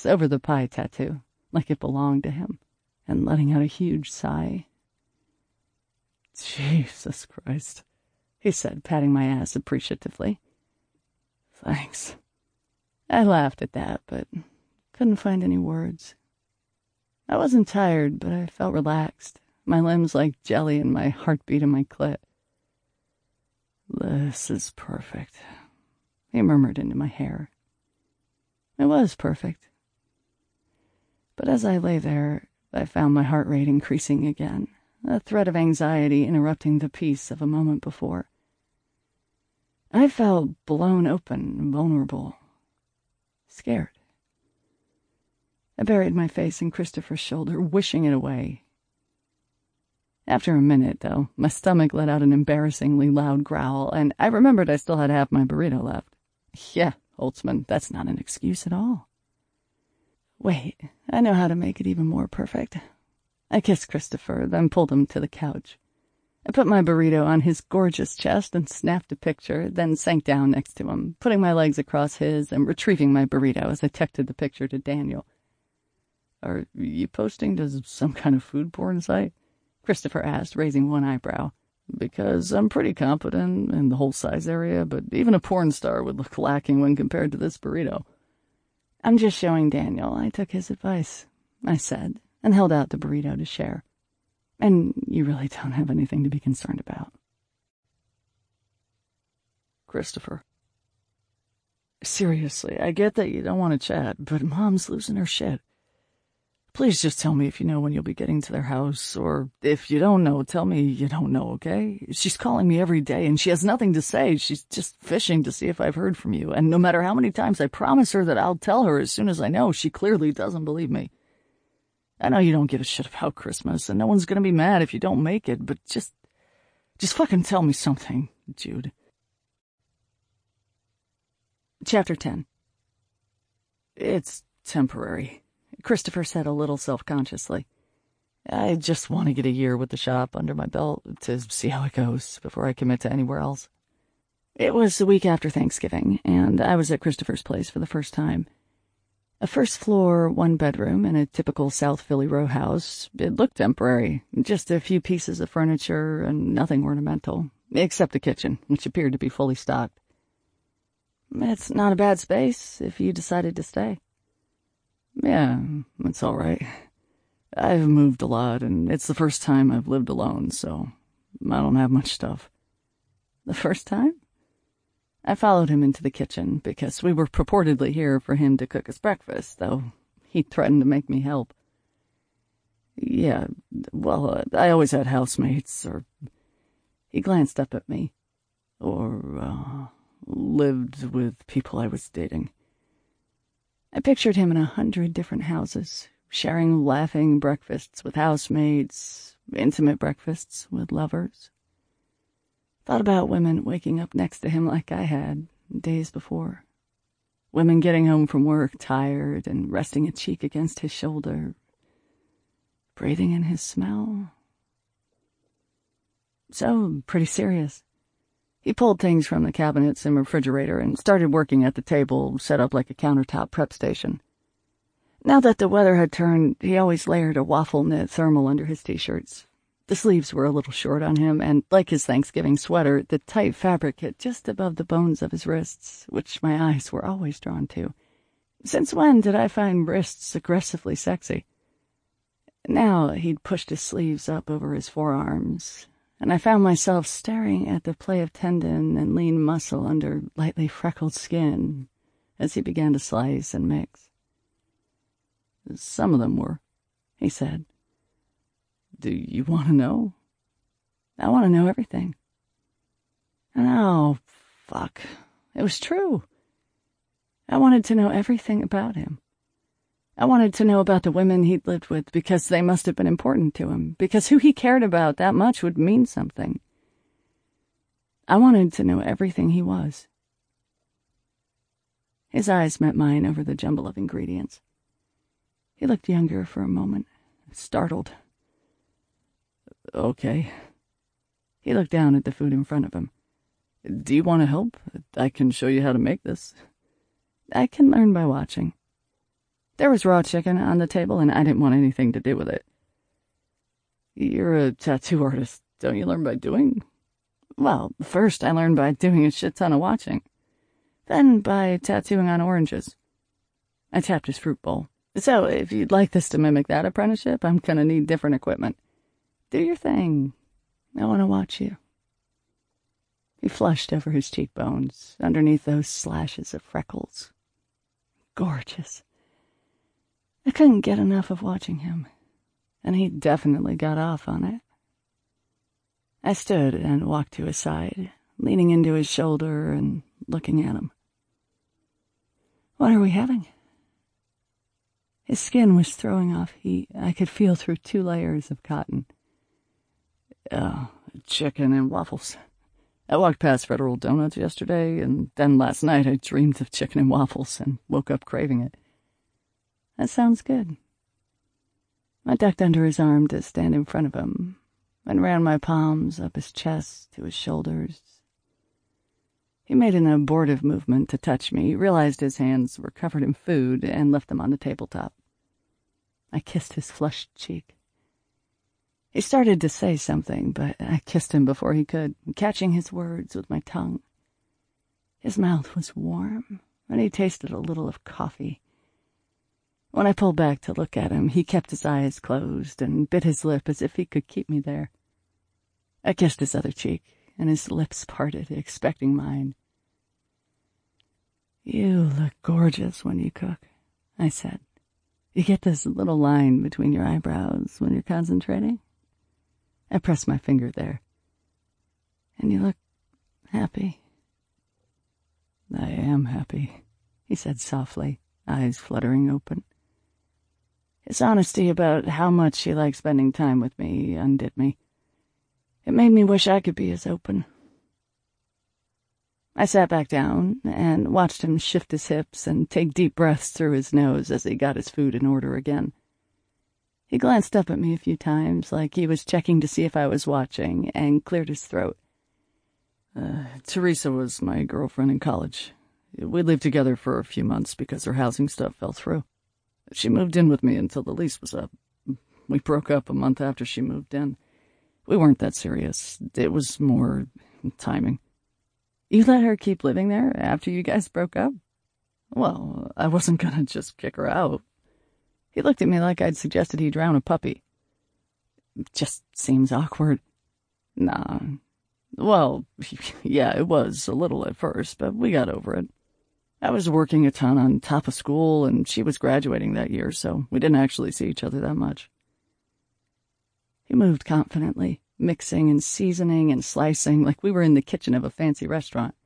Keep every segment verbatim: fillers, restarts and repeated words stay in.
eyes over the pie tattoo, like it belonged to him, and letting out a huge sigh. "Jesus Christ," he said, patting my ass appreciatively. "Thanks." I laughed at that, but couldn't find any words. I wasn't tired, but I felt relaxed, my limbs like jelly and my heartbeat in my clit. "This is perfect," he murmured into my hair. It was perfect. But as I lay there, I found my heart rate increasing again, a threat of anxiety interrupting the peace of a moment before. I felt blown open, vulnerable, scared. I buried my face in Christopher's shoulder, wishing it away. After a minute, though, my stomach let out an embarrassingly loud growl, and I remembered I still had half my burrito left. Yeah, Holtzman, that's not an excuse at all. Wait, I know how to make it even more perfect. I kissed Christopher, then pulled him to the couch. I put my burrito on his gorgeous chest and snapped a picture, then sank down next to him, putting my legs across his and retrieving my burrito as I texted the picture to Daniel. "Are you posting to some kind of food porn site?" Christopher asked, raising one eyebrow. "Because I'm pretty competent in the whole size area, but even a porn star would look lacking when compared to this burrito." "I'm just showing Daniel I took his advice," I said, and held out the burrito to share. "And you really don't have anything to be concerned about." "Christopher, seriously, I get that you don't want to chat, but Mom's losing her shit. Please just tell me if you know when you'll be getting to their house, or if you don't know, tell me you don't know, okay? She's calling me every day, and she has nothing to say. She's just fishing to see if I've heard from you, and no matter how many times I promise her that I'll tell her as soon as I know, she clearly doesn't believe me. I know you don't give a shit about Christmas, and no one's gonna be mad if you don't make it, but just, just fucking tell me something, Jude." Chapter ten. "It's temporary," Christopher said a little self-consciously. "I just want to get a year with the shop under my belt to see how it goes before I commit to anywhere else." It was a week after Thanksgiving, and I was at Christopher's place for the first time. A first-floor, one-bedroom in a typical South Philly row house. It looked temporary, just a few pieces of furniture and nothing ornamental, except the kitchen, which appeared to be fully stocked. It's not a bad space if you decided to stay. Yeah, it's all right. I've moved a lot, and it's the first time I've lived alone, so I don't have much stuff. The first time? I followed him into the kitchen, because we were purportedly here for him to cook us breakfast, though he threatened to make me help. Yeah, well, uh, I always had housemates, or... He glanced up at me. Or, uh, lived with people I was dating. I pictured him in a hundred different houses, sharing laughing breakfasts with housemates, intimate breakfasts with lovers. Thought about women waking up next to him like I had days before. Women getting home from work tired and resting a cheek against his shoulder, breathing in his smell. So, pretty serious. He pulled things from the cabinets and refrigerator and started working at the table, set up like a countertop prep station. Now that the weather had turned, he always layered a waffle-knit thermal under his t-shirts. The sleeves were a little short on him, and, like his Thanksgiving sweater, the tight fabric hit just above the bones of his wrists, which my eyes were always drawn to. Since when did I find wrists aggressively sexy? Now he'd pushed his sleeves up over his forearms, and I found myself staring at the play of tendon and lean muscle under lightly freckled skin as he began to slice and mix. Some of them were, he said. Do you want to know? I want to know everything. And oh, fuck, it was true. I wanted to know everything about him. I wanted to know about the women he'd lived with because they must have been important to him, because who he cared about that much would mean something. I wanted to know everything he was. His eyes met mine over the jumble of ingredients. He looked younger for a moment, startled. Okay. He looked down at the food in front of him. Do you want to help? I can show you how to make this. I can learn by watching. There was raw chicken on the table, and I didn't want anything to do with it. You're a tattoo artist. Don't you learn by doing? Well, first I learned by doing a shit ton of watching. Then by tattooing on oranges. I tapped his fruit bowl. So, if you'd like this to mimic that apprenticeship, I'm gonna need different equipment. Do your thing. I want to watch you. He flushed over his cheekbones, underneath those slashes of freckles. Gorgeous. I couldn't get enough of watching him, and he definitely got off on it. I stood and walked to his side, leaning into his shoulder and looking at him. What are we having? His skin was throwing off heat. I could feel through two layers of cotton. Oh, chicken and waffles. I walked past Federal Donuts yesterday, and then last night I dreamed of chicken and waffles and woke up craving it. That sounds good. I ducked under his arm to stand in front of him and ran my palms up his chest to his shoulders. He made an abortive movement to touch me, realized his hands were covered in food, and left them on the tabletop. I kissed his flushed cheek. He started to say something, but I kissed him before he could, catching his words with my tongue. His mouth was warm, and he tasted a little of coffee. When I pulled back to look at him, he kept his eyes closed and bit his lip as if he could keep me there. I kissed his other cheek, and his lips parted, expecting mine. You look gorgeous when you cook, I said. You get this little line between your eyebrows when you're concentrating. I pressed my finger there. And you look happy. I am happy, he said softly, eyes fluttering open. His honesty about how much he liked spending time with me undid me. It made me wish I could be as open. I sat back down and watched him shift his hips and take deep breaths through his nose as he got his food in order again. He glanced up at me a few times, like he was checking to see if I was watching, and cleared his throat. Uh, Teresa was my girlfriend in college. We lived together for a few months because her housing stuff fell through. She moved in with me until the lease was up. We broke up a month after she moved in. We weren't that serious. It was more timing. You let her keep living there after you guys broke up? Well, I wasn't gonna just kick her out. He looked at me like I'd suggested he drown a puppy. Just seems awkward. Nah. Well, yeah, it was a little at first, but we got over it. I was working a ton on top of school, and she was graduating that year, so we didn't actually see each other that much. He moved confidently, mixing and seasoning and slicing like we were in the kitchen of a fancy restaurant.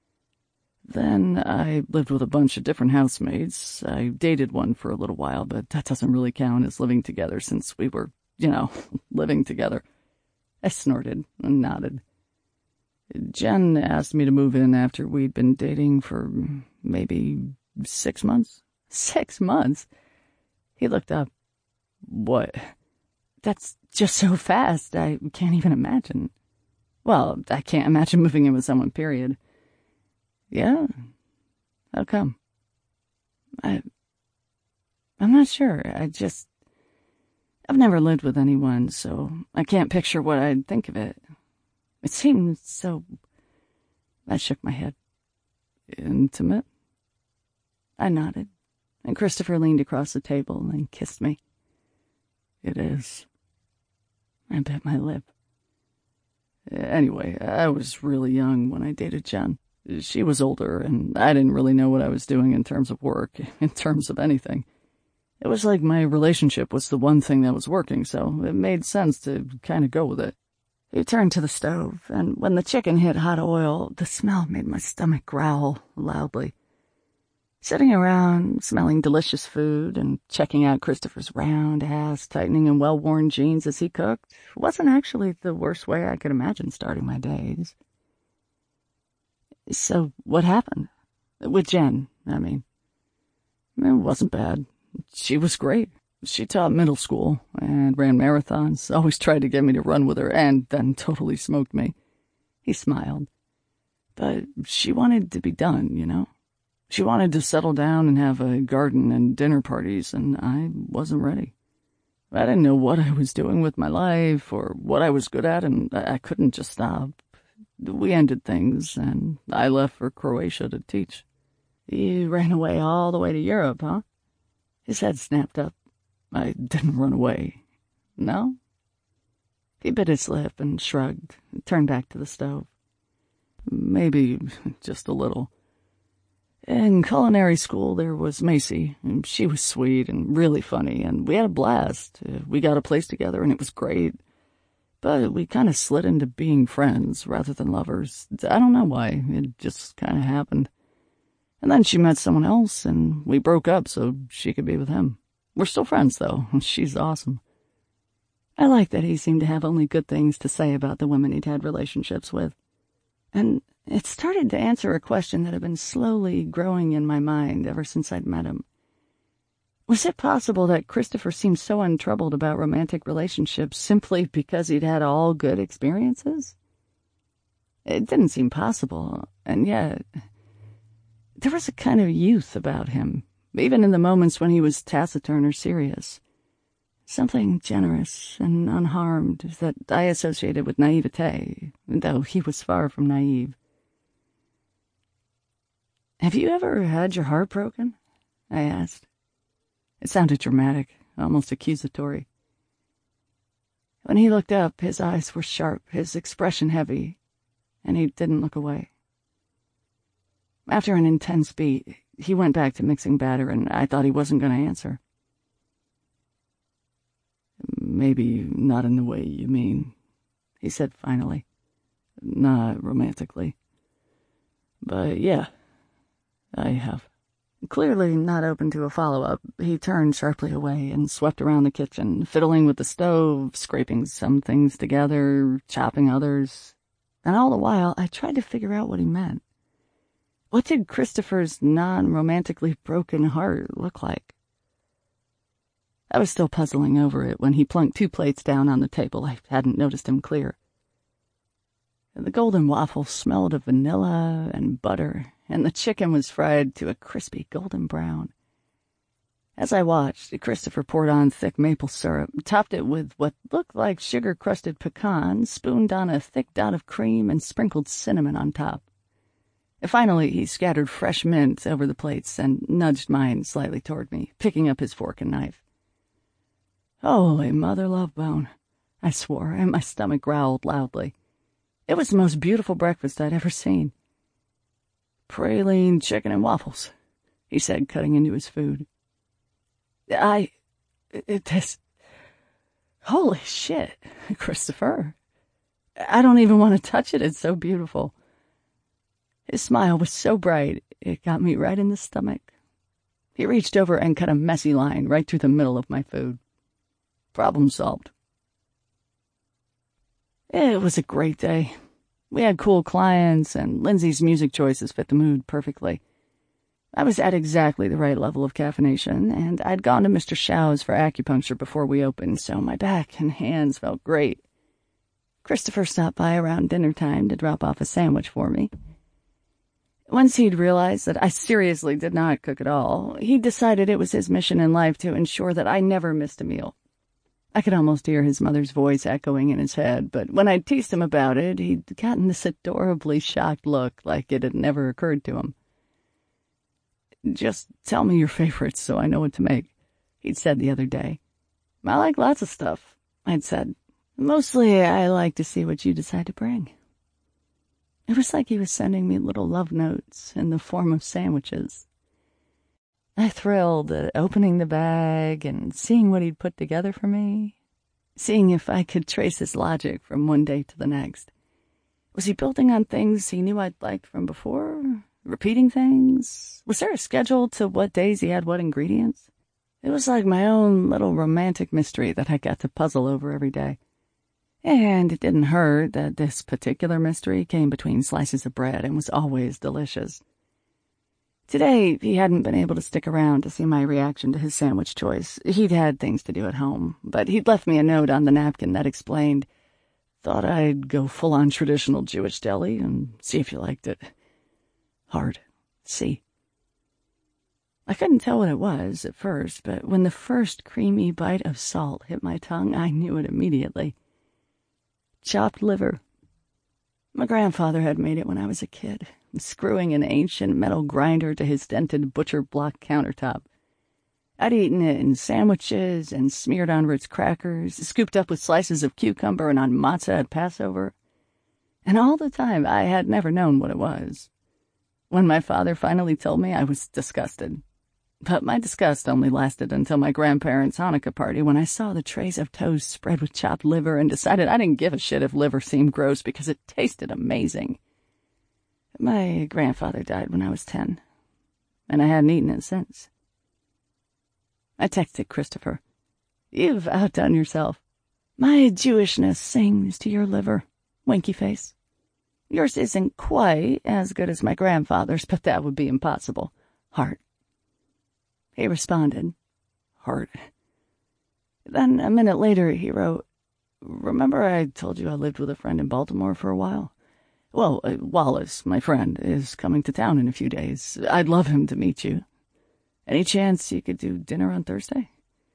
Then I lived with a bunch of different housemates. I dated one for a little while, but that doesn't really count as living together since we were, you know, living together. I snorted and nodded. Jen asked me to move in after we'd been dating for maybe six months. Six months? He looked up. What? That's just so fast, I can't even imagine. Well, I can't imagine moving in with someone, period. Yeah? How come? I... I'm not sure. I just... I've never lived with anyone, so I can't picture what I'd think of it. It seems so... I shook my head. Intimate? I nodded, and Christopher leaned across the table and kissed me. It is. I bit my lip. Anyway, I was really young when I dated Jen. She was older, and I didn't really know what I was doing in terms of work, in terms of anything. It was like my relationship was the one thing that was working, so it made sense to kind of go with it. He turned to the stove, and when the chicken hit hot oil, the smell made my stomach growl loudly. Sitting around, smelling delicious food and checking out Christopher's round ass, tightening and well-worn jeans as he cooked wasn't actually the worst way I could imagine starting my days. So what happened? With Jen, I mean. It wasn't bad. She was great. She taught middle school and ran marathons, always tried to get me to run with her, and then totally smoked me. He smiled. But she wanted to be done, you know? She wanted to settle down and have a garden and dinner parties, and I wasn't ready. I didn't know what I was doing with my life or what I was good at, and I couldn't just stop. We ended things, and I left for Croatia to teach. You ran away all the way to Europe, huh? His head snapped up. I didn't run away. No? He bit his lip and shrugged, and turned back to the stove. Maybe just a little. In culinary school, there was Macy, and she was sweet and really funny, and we had a blast. We got a place together, and it was great. But we kind of slid into being friends rather than lovers. I don't know why. It just kind of happened. And then she met someone else, and we broke up so she could be with him. We're still friends, though. She's awesome. I liked that he seemed to have only good things to say about the women he'd had relationships with. And it started to answer a question that had been slowly growing in my mind ever since I'd met him. Was it possible that Christopher seemed so untroubled about romantic relationships simply because he'd had all good experiences? It didn't seem possible, and yet there was a kind of youth about him, even in the moments when he was taciturn or serious. Something generous and unharmed that I associated with naivete, though he was far from naive. "Have you ever had your heart broken?" I asked. It sounded dramatic, almost accusatory. When he looked up, his eyes were sharp, his expression heavy, and he didn't look away. After an intense beat, he went back to mixing batter, and I thought he wasn't going to answer. "Maybe not in the way you mean," he said finally. "Not romantically. But yeah, I have." Clearly not open to a follow-up, he turned sharply away and swept around the kitchen, fiddling with the stove, scraping some things together, chopping others. And all the while, I tried to figure out what he meant. What did Christopher's non-romantically broken heart look like? I was still puzzling over it when he plunked two plates down on the table. I hadn't noticed him clear. The golden waffles smelled of vanilla and butter, and the chicken was fried to a crispy golden brown. As I watched, Christopher poured on thick maple syrup, topped it with what looked like sugar-crusted pecans, spooned on a thick dot of cream, and sprinkled cinnamon on top. Finally, he scattered fresh mint over the plates and nudged mine slightly toward me, picking up his fork and knife. "Holy mother love bone," I swore, and my stomach growled loudly. It was the most beautiful breakfast I'd ever seen. "Praline chicken and waffles," he said, cutting into his food. I... It, this... Holy shit, Christopher. I don't even want to touch it, it's so beautiful. His smile was so bright, it got me right in the stomach. He reached over and cut a messy line right through the middle of my food. Problem solved. It was a great day. We had cool clients, and Lindsay's music choices fit the mood perfectly. I was at exactly the right level of caffeination, and I'd gone to Mister Shaw's for acupuncture before we opened, so my back and hands felt great. Christopher stopped by around dinner time to drop off a sandwich for me. Once he'd realized that I seriously did not cook at all, he decided it was his mission in life to ensure that I never missed a meal. I could almost hear his mother's voice echoing in his head, but when I teased him about it, he'd gotten this adorably shocked look like it had never occurred to him. "Just tell me your favorites so I know what to make," he'd said the other day. "I like lots of stuff," I'd said. "Mostly I like to see what you decide to bring." It was like he was sending me little love notes in the form of sandwiches. I thrilled at opening the bag and seeing what he'd put together for me, seeing if I could trace his logic from one day to the next. Was he building on things he knew I'd liked from before? Repeating things? Was there a schedule to what days he had what ingredients? It was like my own little romantic mystery that I got to puzzle over every day. And it didn't hurt that this particular mystery came between slices of bread and was always delicious. Today, he hadn't been able to stick around to see my reaction to his sandwich choice. He'd had things to do at home, but he'd left me a note on the napkin that explained, "Thought I'd go full-on traditional Jewish deli and see if you liked it." Hard. See. I couldn't tell what it was at first, but when the first creamy bite of salt hit my tongue, I knew it immediately. Chopped liver. My grandfather had made it when I was a kid, screwing an ancient metal grinder to his dented butcher block countertop. I'd eaten it in sandwiches and smeared on Ritz crackers, scooped up with slices of cucumber and on matzah at Passover. And all the time, I had never known what it was. When my father finally told me, I was disgusted. But my disgust only lasted until my grandparents' Hanukkah party, when I saw the trays of toast spread with chopped liver and decided I didn't give a shit if liver seemed gross because it tasted amazing. My grandfather died when I was ten, and I hadn't eaten it since. I texted Christopher. You've outdone yourself. My Jewishness sings to your liver. Winky face. Yours isn't quite as good as my grandfather's, but that would be impossible. Heart. He responded. Heart. Then a minute later he wrote, Remember I told you I lived with a friend in Baltimore for a while? Well, uh, Wallace, my friend, is coming to town in a few days. I'd love him to meet you. Any chance you could do dinner on Thursday?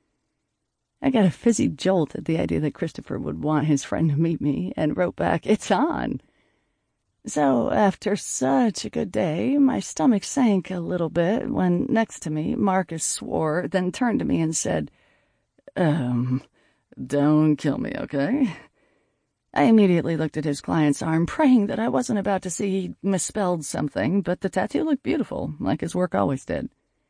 I got a fizzy jolt at the idea that Christopher would want his friend to meet me, and wrote back, It's on. So, after such a good day, my stomach sank a little bit when, next to me, Marcus swore, then turned to me and said, Um, don't kill me, okay? I immediately looked at his client's arm, praying that I wasn't about to see he'd misspelled something, but the tattoo looked beautiful, like his work always did.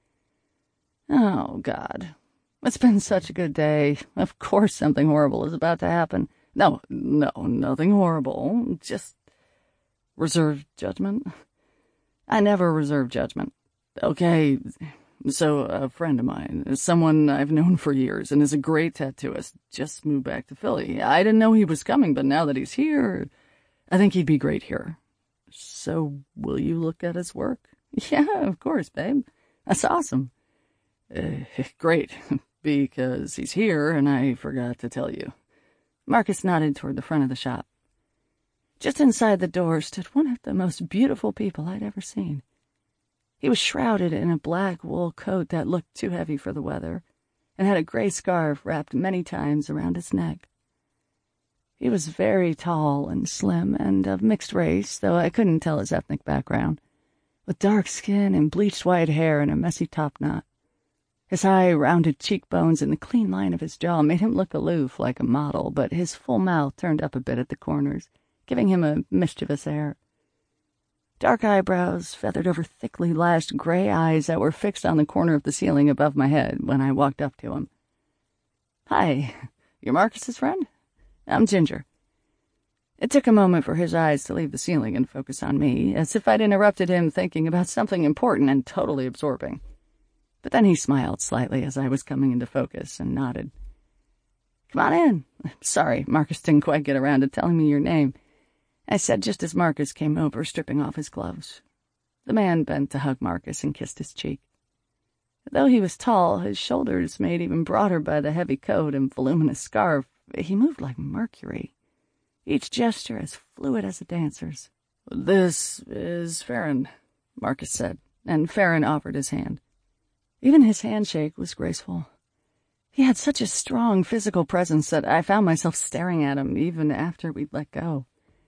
Oh, God. It's been such a good day. Of course something horrible is about to happen. No, no, nothing horrible. Just reserved judgment. I never reserve judgment. Okay, so a friend of mine, someone I've known for years and is a great tattooist, just moved back to Philly. I didn't know he was coming, but now that he's here, I think he'd be great here. So will you look at his work? Yeah, of course, babe. That's awesome. Uh, great, because he's here and I forgot to tell you. Marcus nodded toward the front of the shop. Just inside the door stood one of the most beautiful people I'd ever seen. He was shrouded in a black wool coat that looked too heavy for the weather, and had a gray scarf wrapped many times around his neck. He was very tall and slim and of mixed race, though I couldn't tell his ethnic background, with dark skin and bleached white hair and a messy topknot. His high, rounded cheekbones and the clean line of his jaw made him look aloof like a model, but his full mouth turned up a bit at the corners, giving him a mischievous air. Dark eyebrows feathered over thickly lashed gray eyes that were fixed on the corner of the ceiling above my head when I walked up to him. Hi, you're Marcus's friend? I'm Ginger. It took a moment for his eyes to leave the ceiling and focus on me, as if I'd interrupted him thinking about something important and totally absorbing. But then he smiled slightly as I was coming into focus and nodded. Come on in. Sorry, Marcus didn't quite get around to telling me your name, I said just as Marcus came over, stripping off his gloves. The man bent to hug Marcus and kissed his cheek. Though he was tall, his shoulders made even broader by the heavy coat and voluminous scarf, he moved like Mercury, each gesture as fluid as a dancer's. This is Farron, Marcus said, and Farron offered his hand. Even his handshake was graceful. He had such a strong physical presence that I found myself staring at him even after we'd let go.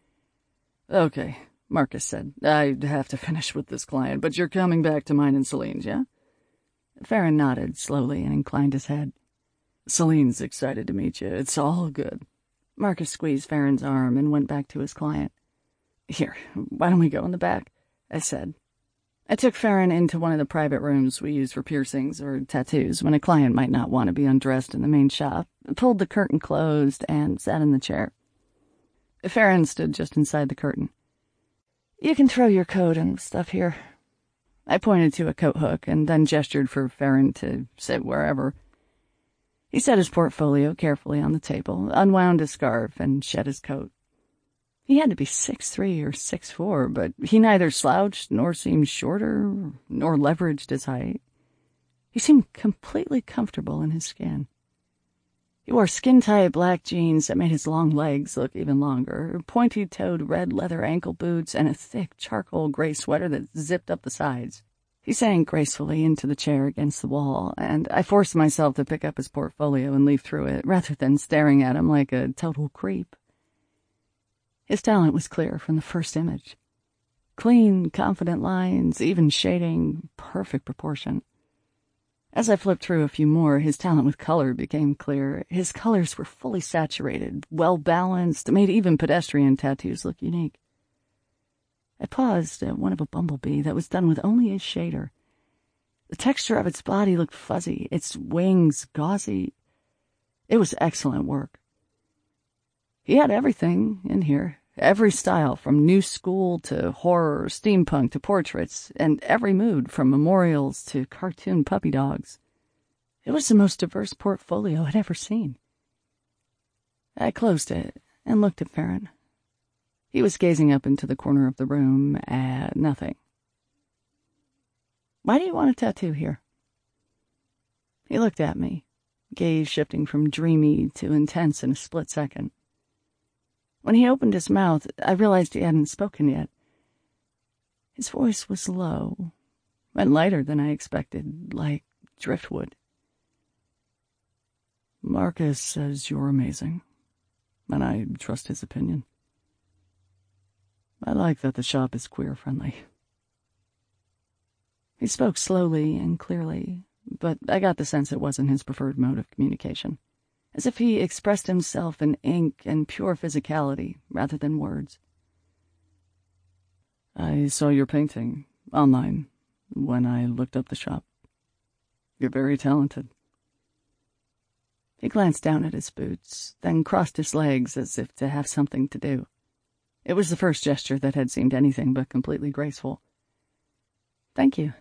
Okay, Marcus said. I have to finish with this client, but you're coming back to mine and Celine's, yeah? Farron nodded slowly and inclined his head. Celine's excited to meet you. It's all good. Marcus squeezed Farron's arm and went back to his client. Here, why don't we go in the back? I said. I took Farron into one of the private rooms we use for piercings or tattoos when a client might not want to be undressed in the main shop, pulled the curtain closed, and sat in the chair. Farron stood just inside the curtain. You can throw your coat and stuff here. I pointed to a coat hook and then gestured for Farron to sit wherever. He set his portfolio carefully on the table, unwound his scarf, and shed his coat. He had to be six three or six four, but he neither slouched nor seemed shorter nor leveraged his height. He seemed completely comfortable in his skin. He wore skin-tight black jeans that made his long legs look even longer, pointy-toed red leather ankle boots, and a thick charcoal gray sweater that zipped up the sides. He sank gracefully into the chair against the wall, and I forced myself to pick up his portfolio and leaf through it, rather than staring at him like a total creep. His talent was clear from the first image. Clean, confident lines, even shading, perfect proportion. As I flipped through a few more, his talent with color became clear. His colors were fully saturated, well-balanced, made even pedestrian tattoos look unique. I paused at one of a bumblebee that was done with only a shader. The texture of its body looked fuzzy, its wings gauzy. It was excellent work. He had everything in here, every style, from new school to horror, steampunk to portraits, and every mood, from memorials to cartoon puppy dogs. It was the most diverse portfolio I'd ever seen. I closed it and looked at Farron. He was gazing up into the corner of the room at nothing. "Why do you want a tattoo here?" He looked at me, gaze shifting from dreamy to intense in a split second. When he opened his mouth, I realized he hadn't spoken yet. His voice was low, and lighter than I expected, like driftwood. "Marcus says you're amazing, and I trust his opinion. I like that the shop is queer-friendly." He spoke slowly and clearly, but I got the sense it wasn't his preferred mode of communication, as if he expressed himself in ink and pure physicality rather than words. "I saw your painting online when I looked up the shop. You're very talented." He glanced down at his boots, then crossed his legs as if to have something to do. It was the first gesture that had seemed anything but completely graceful. "Thank you."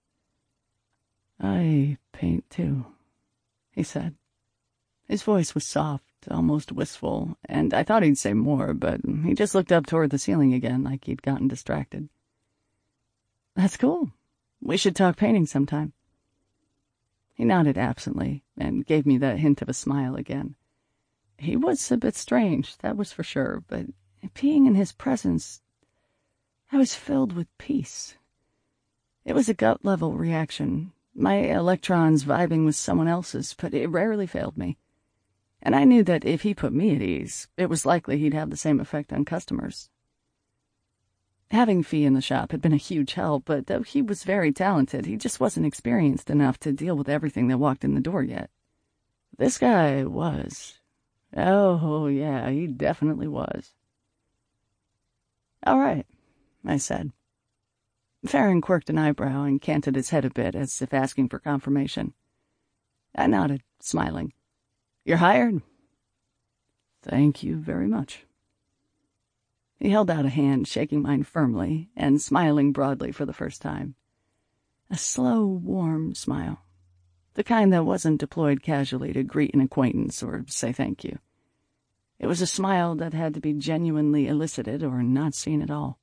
"I paint, too," he said. His voice was soft, almost wistful, and I thought he'd say more, but he just looked up toward the ceiling again like he'd gotten distracted. "That's cool. We should talk painting sometime." He nodded absently and gave me that hint of a smile again. He was a bit strange, that was for sure, but being in his presence, I was filled with peace. It was a gut-level reaction, my electrons vibing with someone else's, but it rarely failed me. And I knew that if he put me at ease, it was likely he'd have the same effect on customers. Having Fee in the shop had been a huge help, but though he was very talented, he just wasn't experienced enough to deal with everything that walked in the door yet. This guy was. Oh, yeah, he definitely was. "All right," I said. Farron quirked an eyebrow and canted his head a bit, as if asking for confirmation. I nodded, smiling. "You're hired?" "Thank you very much." He held out a hand, shaking mine firmly, and smiling broadly for the first time. A slow, warm smile. The kind that wasn't deployed casually to greet an acquaintance or say thank you. It was a smile that had to be genuinely elicited or not seen at all.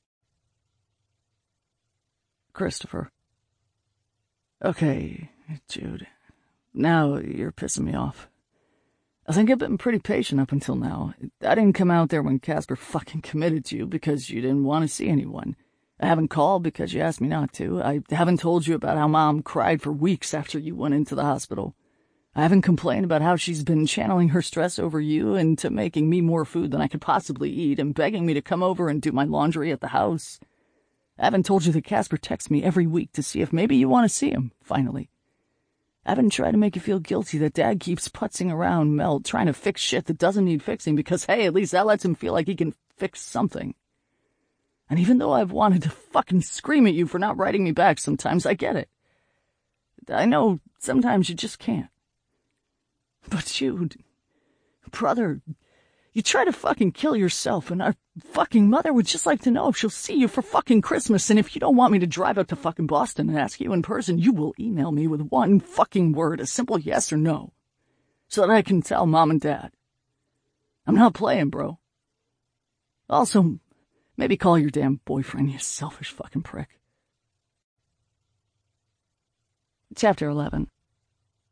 "Christopher." "Okay, Jude. Now you're pissing me off. I think I've been pretty patient up until now. I didn't come out there when Casper fucking committed to you because you didn't want to see anyone. I haven't called because you asked me not to. I haven't told you about how Mom cried for weeks after you went into the hospital. I haven't complained about how she's been channeling her stress over you into making me more food than I could possibly eat and begging me to come over and do my laundry at the house. I haven't told you that Casper texts me every week to see if maybe you want to see him, finally. I haven't tried to make you feel guilty that Dad keeps putzing around Mel trying to fix shit that doesn't need fixing because, hey, at least that lets him feel like he can fix something. And even though I've wanted to fucking scream at you for not writing me back sometimes, I get it. I know sometimes you just can't. But Jude, brother, you try to fucking kill yourself, and our fucking mother would just like to know if she'll see you for fucking Christmas, and if you don't want me to drive out to fucking Boston and ask you in person, you will email me with one fucking word, a simple yes or no, so that I can tell Mom and Dad. I'm not playing, bro. Also, maybe call your damn boyfriend, you selfish fucking prick. Chapter eleven.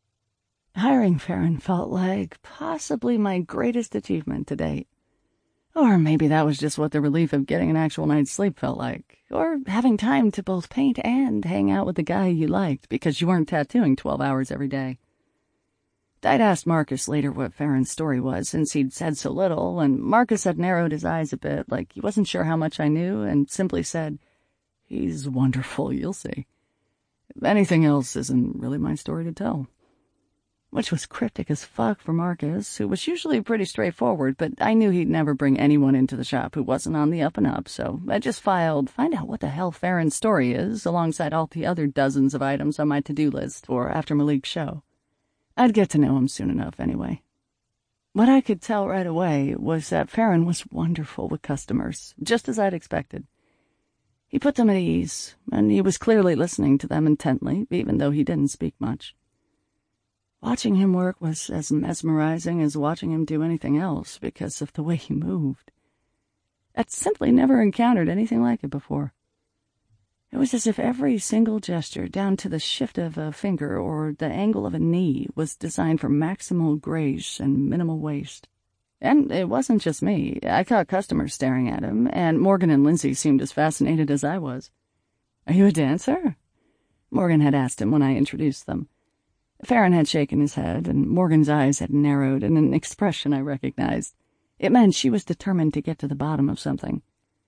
Hiring Farron felt like possibly my greatest achievement to date. Or maybe that was just what the relief of getting an actual night's sleep felt like. Or having time to both paint and hang out with the guy you liked because you weren't tattooing twelve hours every day. I'd asked Marcus later what Farron's story was, since he'd said so little, and Marcus had narrowed his eyes a bit, like he wasn't sure how much I knew, and simply said, "He's wonderful, you'll see. Anything else isn't really my story to tell." Which was cryptic as fuck for Marcus, who was usually pretty straightforward, but I knew he'd never bring anyone into the shop who wasn't on the up and up, so I just filed, find out what the hell Farron's story is, alongside all the other dozens of items on my to-do list for after Malik's show. I'd get to know him soon enough anyway. What I could tell right away was that Farron was wonderful with customers, just as I'd expected. He put them at ease, and he was clearly listening to them intently, even though he didn't speak much. Watching him work was as mesmerizing as watching him do anything else because of the way he moved. I'd simply never encountered anything like it before. It was as if every single gesture, down to the shift of a finger or the angle of a knee, was designed for maximal grace and minimal waste. And it wasn't just me. I caught customers staring at him, and Morgan and Lindsay seemed as fascinated as I was. "Are you a dancer?" Morgan had asked him when I introduced them. Farron had shaken his head, and Morgan's eyes had narrowed in an expression I recognized. It meant she was determined to get to the bottom of something.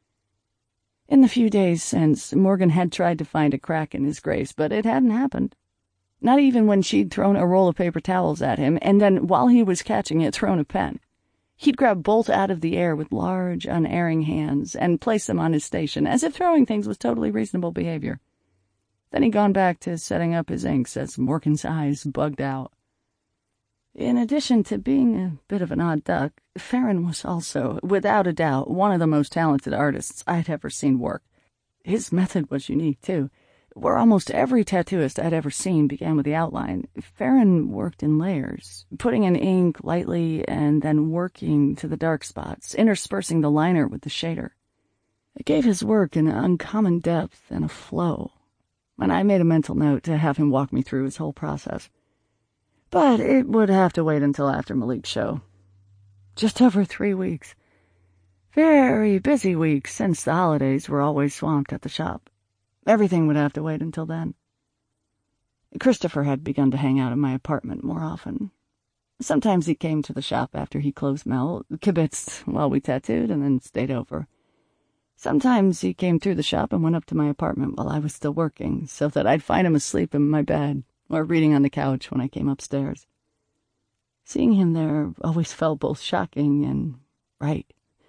In the few days since, Morgan had tried to find a crack in his grace, but it hadn't happened. Not even when she'd thrown a roll of paper towels at him, and then, while he was catching it, thrown a pen. He'd grab both out of the air with large, unerring hands and place them on his station, as if throwing things was totally reasonable behavior. Then he'd gone back to setting up his inks as Morgan's eyes bugged out. In addition to being a bit of an odd duck, Farron was also, without a doubt, one of the most talented artists I'd ever seen work. His method was unique, too. Where almost every tattooist I'd ever seen began with the outline, Farron worked in layers, putting in ink lightly and then working to the dark spots, interspersing the liner with the shader. It gave his work an uncommon depth and a flow, and I made a mental note to have him walk me through his whole process. But it would have to wait until after Malik's show. Just over three weeks. Very busy weeks, since the holidays were always swamped at the shop. Everything would have to wait until then. Christopher had begun to hang out in my apartment more often. Sometimes he came to the shop after he closed Mel, kibitzed while we tattooed, and then stayed over. Sometimes he came through the shop and went up to my apartment while I was still working, so that I'd find him asleep in my bed, or reading on the couch when I came upstairs. Seeing him there always felt both shocking and right.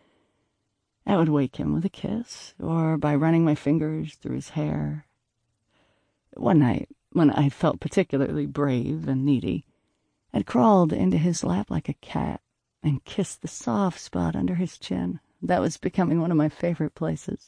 I would wake him with a kiss, or by running my fingers through his hair. One night, when I felt particularly brave and needy, I'd crawled into his lap like a cat and kissed the soft spot under his chin. That was becoming one of my favorite places.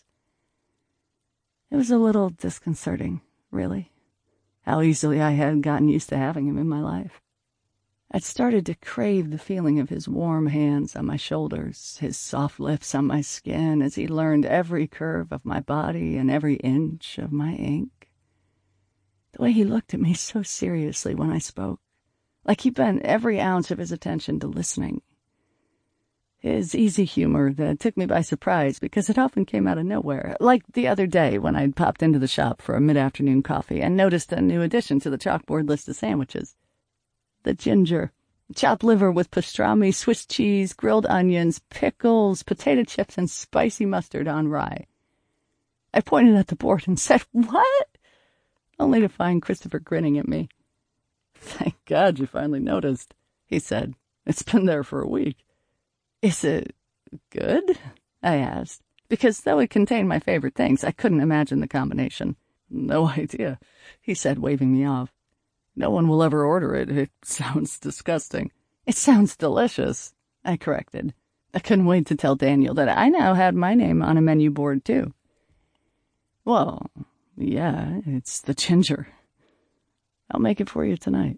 It was a little disconcerting, really, how easily I had gotten used to having him in my life. I'd started to crave the feeling of his warm hands on my shoulders, his soft lips on my skin as he learned every curve of my body and every inch of my ink. The way he looked at me so seriously when I spoke, like he bent every ounce of his attention to listening. His easy humor that took me by surprise because it often came out of nowhere, like the other day when I'd popped into the shop for a mid-afternoon coffee and noticed a new addition to the chalkboard list of sandwiches. The ginger. Chopped liver with pastrami, Swiss cheese, grilled onions, pickles, potato chips, and spicy mustard on rye. I pointed at the board and said, "What?" only to find Christopher grinning at me. "Thank God you finally noticed," he said. "It's been there for a week." "Is it good?" I asked, because though it contained my favorite things, I couldn't imagine the combination. "No idea," he said, waving me off. "No one will ever order it. It sounds disgusting." "It sounds delicious," I corrected. I couldn't wait to tell Daniel that I now had my name on a menu board, too. "Well, yeah, it's the ginger. I'll make it for you tonight."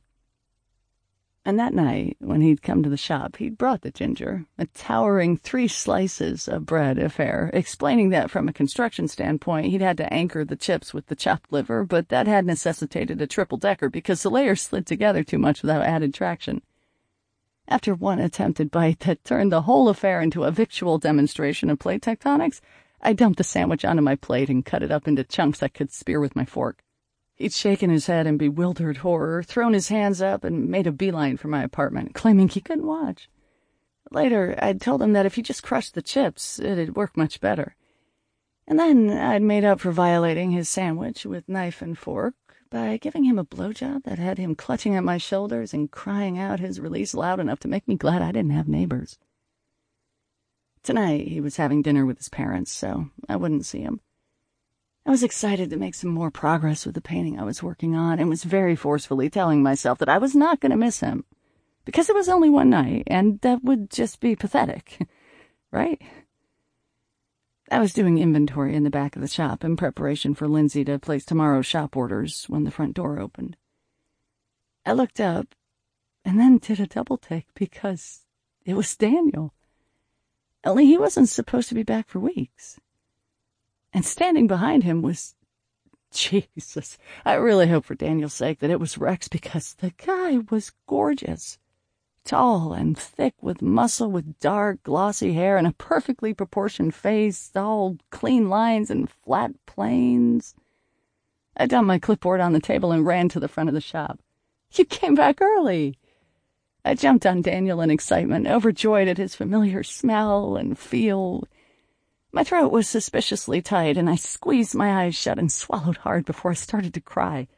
And that night, when he'd come to the shop, he'd brought the ginger, a towering three slices of bread affair, explaining that from a construction standpoint, he'd had to anchor the chips with the chopped liver, but that had necessitated a triple-decker because the layers slid together too much without added traction. After one attempted bite that turned the whole affair into a victual demonstration of plate tectonics, I dumped the sandwich onto my plate and cut it up into chunks I could spear with my fork. He'd shaken his head in bewildered horror, thrown his hands up, and made a beeline for my apartment, claiming he couldn't watch. Later, I'd told him that if he just crushed the chips, it'd work much better. And then I'd made up for violating his sandwich with knife and fork by giving him a blowjob that had him clutching at my shoulders and crying out his release loud enough to make me glad I didn't have neighbors. Tonight, he was having dinner with his parents, so I wouldn't see him. I was excited to make some more progress with the painting I was working on and was very forcefully telling myself that I was not going to miss him, because it was only one night, and that would just be pathetic, right? I was doing inventory in the back of the shop in preparation for Lindsay to place tomorrow's shop orders when the front door opened. I looked up and then did a double take because it was Daniel. Only he wasn't supposed to be back for weeks. And standing behind him was... Jesus, I really hope for Daniel's sake that it was Rex, because the guy was gorgeous. Tall and thick with muscle, with dark, glossy hair and a perfectly proportioned face, all clean lines and flat planes. I dumped my clipboard on the table and ran to the front of the shop. You came back early. I jumped on Daniel in excitement, overjoyed at his familiar smell and feel. My throat was suspiciously tight, and I squeezed my eyes shut and swallowed hard before I started to cry.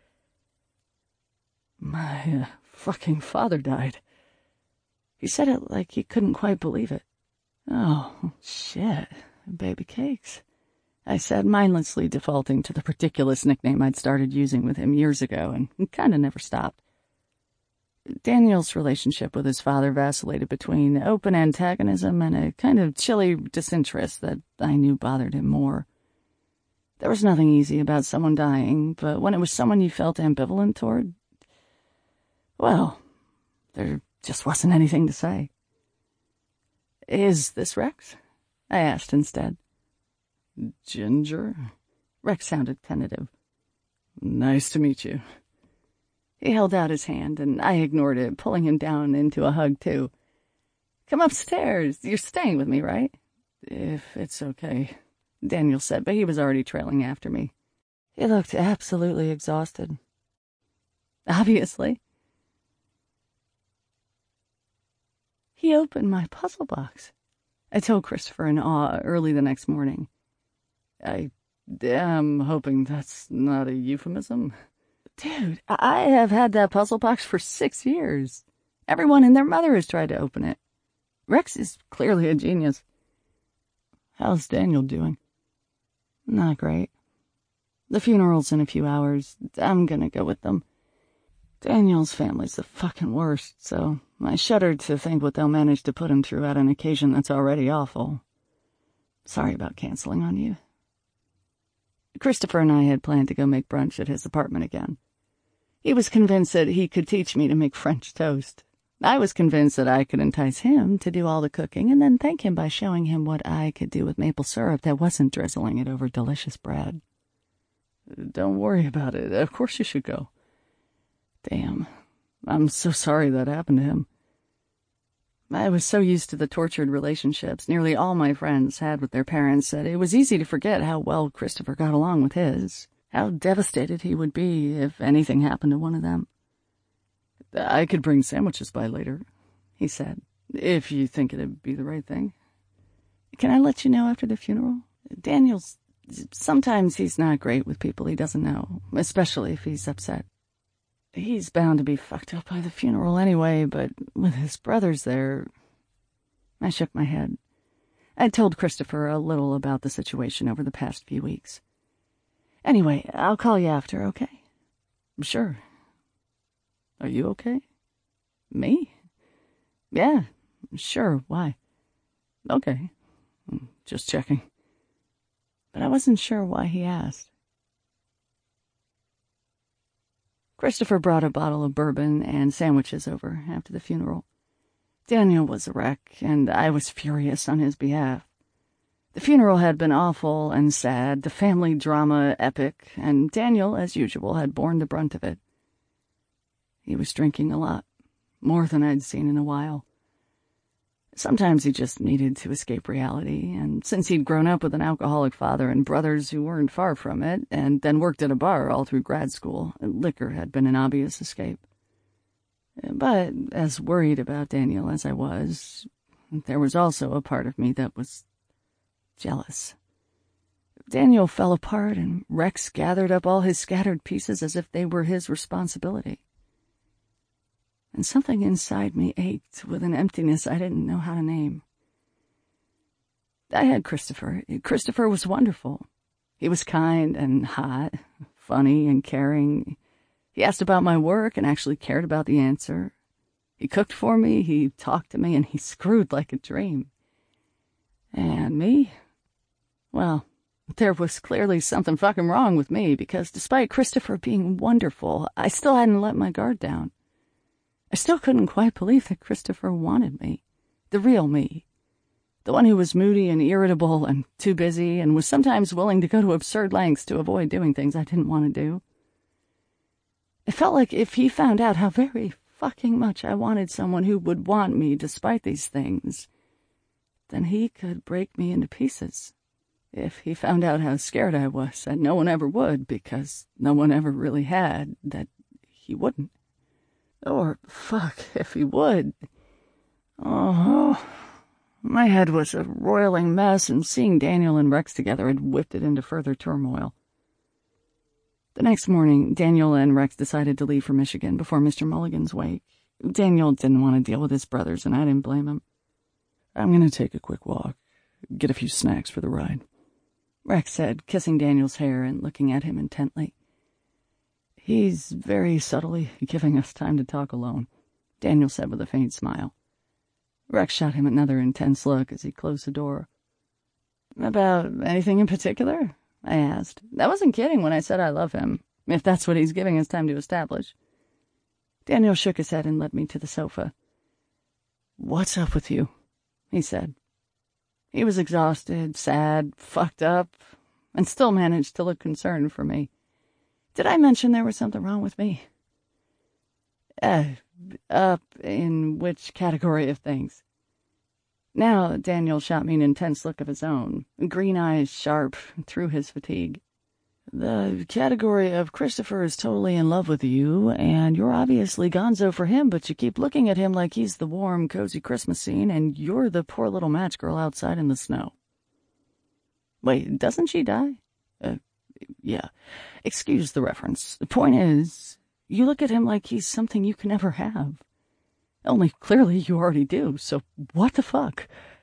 My uh, fucking father died. He said it like he couldn't quite believe it. Oh, shit, baby cakes, I said, mindlessly defaulting to the ridiculous nickname I'd started using with him years ago and kind of never stopped. Daniel's relationship with his father vacillated between open antagonism and a kind of chilly disinterest that I knew bothered him more. There was nothing easy about someone dying, but when it was someone you felt ambivalent toward, well, there just wasn't anything to say. Is this Rex? I asked instead. Ginger? Rex sounded tentative. Nice to meet you. He held out his hand, and I ignored it, pulling him down into a hug, too. Come upstairs. You're staying with me, right? If it's okay, Daniel said, but he was already trailing after me. He looked absolutely exhausted. Obviously. He opened my puzzle box, I told Christopher in awe early the next morning. I am hoping that's not a euphemism. Dude, I have had that puzzle box for six years. Everyone and their mother has tried to open it. Rex is clearly a genius. How's Daniel doing? Not great. The funeral's in a few hours. I'm gonna go with them. Daniel's family's the fucking worst, so I shuddered to think what they'll manage to put him through at an occasion that's already awful. Sorry about canceling on you. Christopher and I had planned to go make brunch at his apartment again. He was convinced that he could teach me to make French toast. I was convinced that I could entice him to do all the cooking and then thank him by showing him what I could do with maple syrup that wasn't drizzling it over delicious bread. Don't worry about it. Of course you should go. Damn. I'm so sorry that happened to him. I was so used to the tortured relationships nearly all my friends had with their parents that it was easy to forget how well Christopher got along with his, how devastated he would be if anything happened to one of them. I could bring sandwiches by later, he said, if you think it'd be the right thing. Can I let you know after the funeral? Daniel's... Sometimes he's not great with people he doesn't know, especially if he's upset. He's bound to be fucked up by the funeral anyway, but with his brothers there... I shook my head. I'd told Christopher a little about the situation over the past few weeks. Anyway, I'll call you after, okay? Sure. Are you okay? Me? Yeah, sure, why? Okay, just checking. But I wasn't sure why he asked. Christopher brought a bottle of bourbon and sandwiches over after the funeral. Daniel was a wreck, and I was furious on his behalf. The funeral had been awful and sad, the family drama epic, and Daniel, as usual, had borne the brunt of it. He was drinking a lot, more than I'd seen in a while. Sometimes he just needed to escape reality, and since he'd grown up with an alcoholic father and brothers who weren't far from it, and then worked at a bar all through grad school, liquor had been an obvious escape. But as worried about Daniel as I was, there was also a part of me that was jealous. Daniel fell apart, and Rex gathered up all his scattered pieces as if they were his responsibility. And something inside me ached with an emptiness I didn't know how to name. I had Christopher. Christopher was wonderful. He was kind and hot, funny and caring. He asked about my work and actually cared about the answer. He cooked for me, he talked to me, and he screwed like a dream. And me? Well, there was clearly something fucking wrong with me, because despite Christopher being wonderful, I still hadn't let my guard down. I still couldn't quite believe that Christopher wanted me. The real me. The one who was moody and irritable and too busy and was sometimes willing to go to absurd lengths to avoid doing things I didn't want to do. It felt like if he found out how very fucking much I wanted someone who would want me despite these things, then he could break me into pieces. If he found out how scared I was, that no one ever would, because no one ever really had, that he wouldn't. Or, fuck, if he would. Oh, my head was a roiling mess, and seeing Daniel and Rex together had whipped it into further turmoil. The next morning, Daniel and Rex decided to leave for Michigan before Mister Mulligan's wake. Daniel didn't want to deal with his brothers, and I didn't blame him. I'm going to take a quick walk, get a few snacks for the ride, Rex said, kissing Daniel's hair and looking at him intently. He's very subtly giving us time to talk alone, Daniel said with a faint smile. Rex shot him another intense look as he closed the door. About anything in particular? I asked. I wasn't kidding when I said I love him, if that's what he's giving us time to establish. Daniel shook his head and led me to the sofa. What's up with you? He said. He was exhausted, sad, fucked up, and still managed to look concerned for me. Did I mention there was something wrong with me? Uh, up in which category of things? Now Daniel shot me an intense look of his own, green eyes sharp through his fatigue. The category of Christopher is totally in love with you, and you're obviously gonzo for him, but you keep looking at him like he's the warm, cozy Christmas scene, and you're the poor little match girl outside in the snow. Wait, doesn't she die? Uh, yeah. Excuse the reference. The point is, you look at him like he's something you can never have. Only clearly you already do, so what the fuck?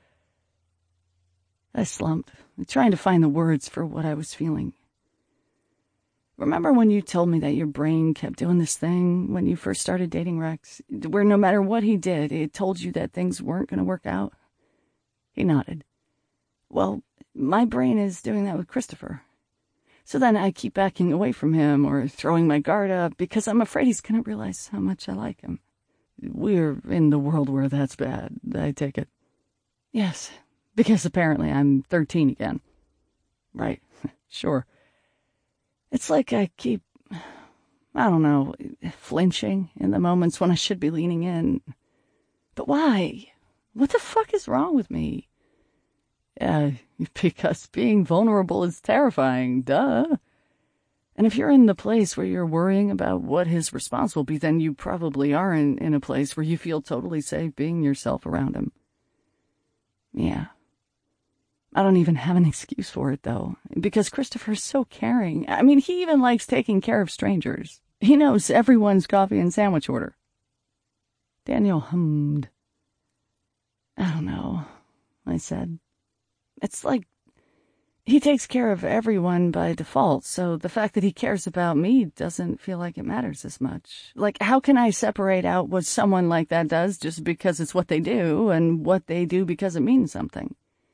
I slumped, trying to find the words for what I was feeling. Remember when you told me that your brain kept doing this thing when you first started dating Rex, where no matter what he did, it told you that things weren't going to work out? He nodded. Well, my brain is doing that with Christopher. So then I keep backing away from him or throwing my guard up because I'm afraid he's going to realize how much I like him. We're in the world where that's bad, I take it. Yes, because apparently I'm thirteen again. Right, sure. It's like I keep, I don't know, flinching in the moments when I should be leaning in. But why? What the fuck is wrong with me? Uh, because being vulnerable is terrifying, duh. And if you're in the place where you're worrying about what his response will be, then you probably are in, in a place where you feel totally safe being yourself around him. Yeah. I don't even have an excuse for it, though, because Christopher's so caring. I mean, he even likes taking care of strangers. He knows everyone's coffee and sandwich order. Daniel hummed. I don't know, I said. It's like he takes care of everyone by default, so the fact that he cares about me doesn't feel like it matters as much. Like, how can I separate out what someone like that does just because it's what they do and what they do because it means something?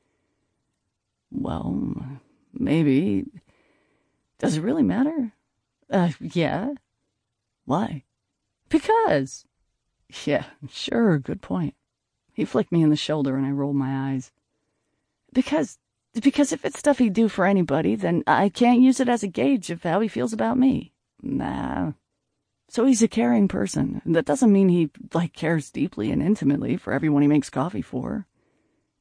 Well, maybe. Does it really matter? Uh, yeah. Why? Because. Yeah, sure, good point. He flicked me in the shoulder and I rolled my eyes. Because, because if it's stuff he'd do for anybody, then I can't use it as a gauge of how he feels about me. Nah. So he's a caring person. That doesn't mean he, like, cares deeply and intimately for everyone he makes coffee for.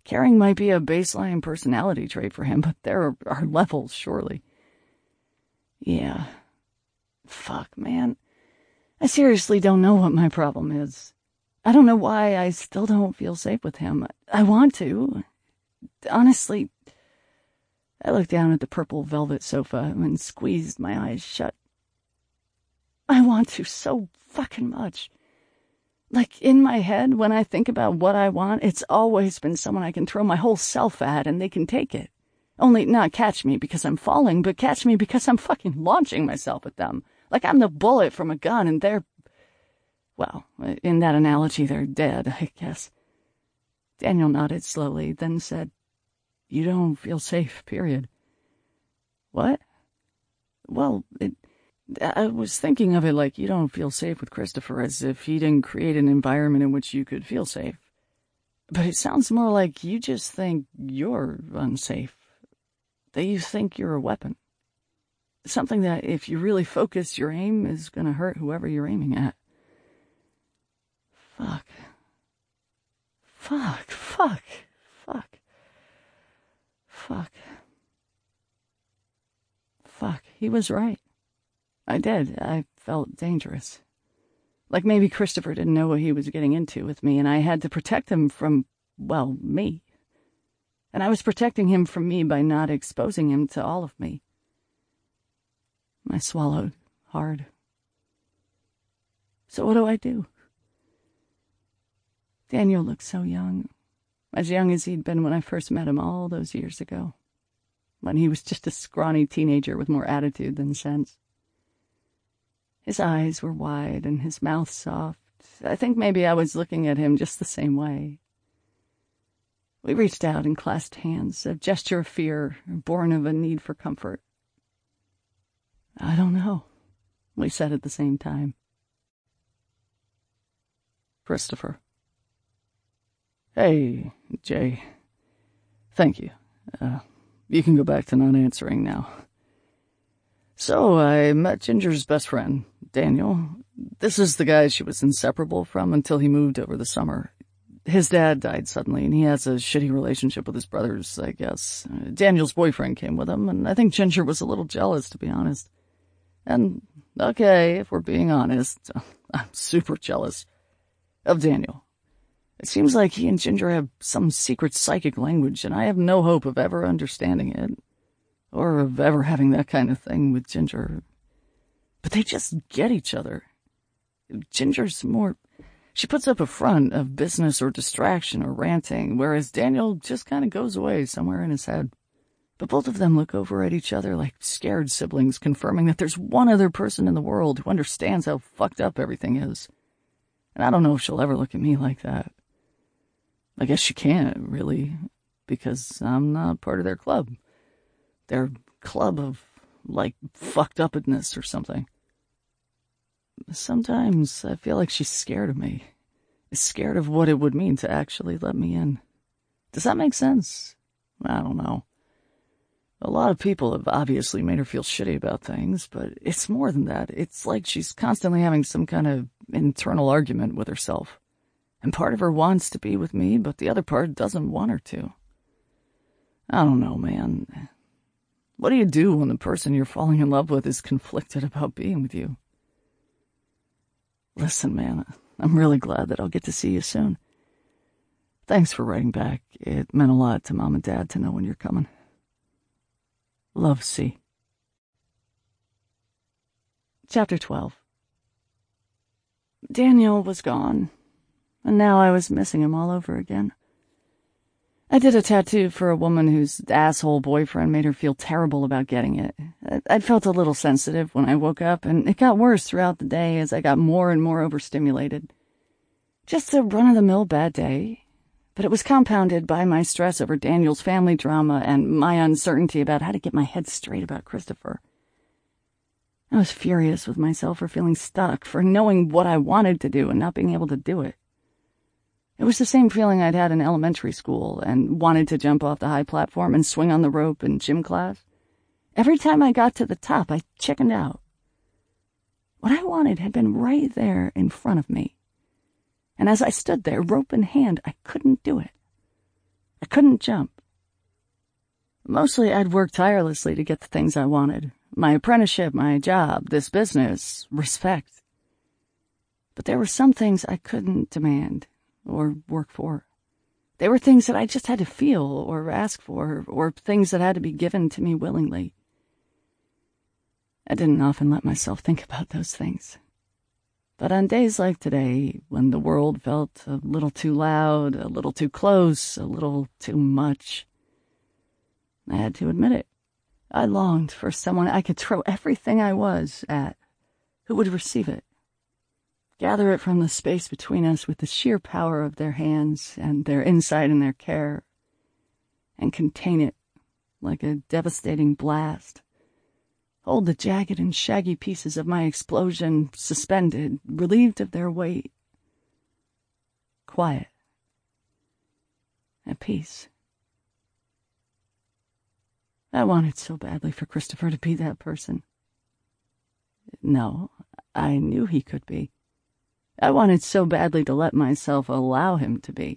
Caring might be a baseline personality trait for him, but there are levels, surely. Yeah. Fuck, man. I seriously don't know what my problem is. I don't know why I still don't feel safe with him. I want to. Honestly, I looked down at the purple velvet sofa and squeezed my eyes shut. I want to so fucking much. Like, in my head, when I think about what I want, it's always been someone I can throw my whole self at and they can take it. Only not catch me because I'm falling, but catch me because I'm fucking launching myself at them. Like I'm the bullet from a gun and they're... Well, in that analogy, they're dead, I guess. Daniel nodded slowly, then said, "You don't feel safe, period." What? Well, it... I was thinking of it like you don't feel safe with Christopher, as if he didn't create an environment in which you could feel safe. But it sounds more like you just think you're unsafe. That you think you're a weapon. Something that, if you really focus your aim, is going to hurt whoever you're aiming at. Fuck. Fuck, fuck, fuck. Fuck. Fuck, he was right. I did. I felt dangerous. Like maybe Christopher didn't know what he was getting into with me, and I had to protect him from, well, me. And I was protecting him from me by not exposing him to all of me. I swallowed hard. So what do I do? Daniel looked so young, as young as he'd been when I first met him all those years ago, when he was just a scrawny teenager with more attitude than sense. His eyes were wide and his mouth soft. I think maybe I was looking at him just the same way. We reached out and clasped hands, a gesture of fear, born of a need for comfort. I don't know, we said at the same time. Christopher. Hey, Jay. Thank you. Uh, you can go back to not answering now. So, I met Ginger's best friend, Daniel. This is the guy she was inseparable from until he moved over the summer. His dad died suddenly, and he has a shitty relationship with his brothers, I guess. Uh, Daniel's boyfriend came with him, and I think Ginger was a little jealous, to be honest. And, okay, if we're being honest, I'm super jealous of Daniel. It seems like he and Ginger have some secret psychic language, and I have no hope of ever understanding it. Or of ever having that kind of thing with Ginger. But they just get each other. Ginger's more... She puts up a front of business or distraction or ranting, whereas Daniel just kind of goes away somewhere in his head. But both of them look over at each other like scared siblings, confirming that there's one other person in the world who understands how fucked up everything is. And I don't know if she'll ever look at me like that. I guess she can't, really, because I'm not part of their club. Their club of, like, fucked upness or something. Sometimes I feel like she's scared of me. Scared of what it would mean to actually let me in. Does that make sense? I don't know. A lot of people have obviously made her feel shitty about things, but it's more than that. It's like she's constantly having some kind of internal argument with herself. And part of her wants to be with me, but the other part doesn't want her to. I don't know, man. What do you do when the person you're falling in love with is conflicted about being with you? Listen, man, I'm really glad that I'll get to see you soon. Thanks for writing back. It meant a lot to Mom and Dad to know when you're coming. Love, C. Chapter twelve. Daniel was gone, and now I was missing him all over again. I did a tattoo for a woman whose asshole boyfriend made her feel terrible about getting it. I'd felt a little sensitive when I woke up, and it got worse throughout the day as I got more and more overstimulated. Just a run-of-the-mill bad day, but it was compounded by my stress over Daniel's family drama and my uncertainty about how to get my head straight about Christopher. I was furious with myself for feeling stuck, for knowing what I wanted to do and not being able to do it. It was the same feeling I'd had in elementary school and wanted to jump off the high platform and swing on the rope in gym class. Every time I got to the top, I chickened out. What I wanted had been right there in front of me. And as I stood there, rope in hand, I couldn't do it. I couldn't jump. Mostly I'd worked tirelessly to get the things I wanted. My apprenticeship, my job, this business, respect. But there were some things I couldn't demand or work for. They were things that I just had to feel or ask for, or things that had to be given to me willingly. I didn't often let myself think about those things. But on days like today, when the world felt a little too loud, a little too close, a little too much, I had to admit it. I longed for someone I could throw everything I was at, who would receive it, gather it from the space between us with the sheer power of their hands and their insight and their care, and contain it like a devastating blast. Hold the jagged and shaggy pieces of my explosion suspended, relieved of their weight. Quiet. At peace. I wanted so badly for Christopher to be that person. No, I knew he could be. I wanted so badly to let myself allow him to be.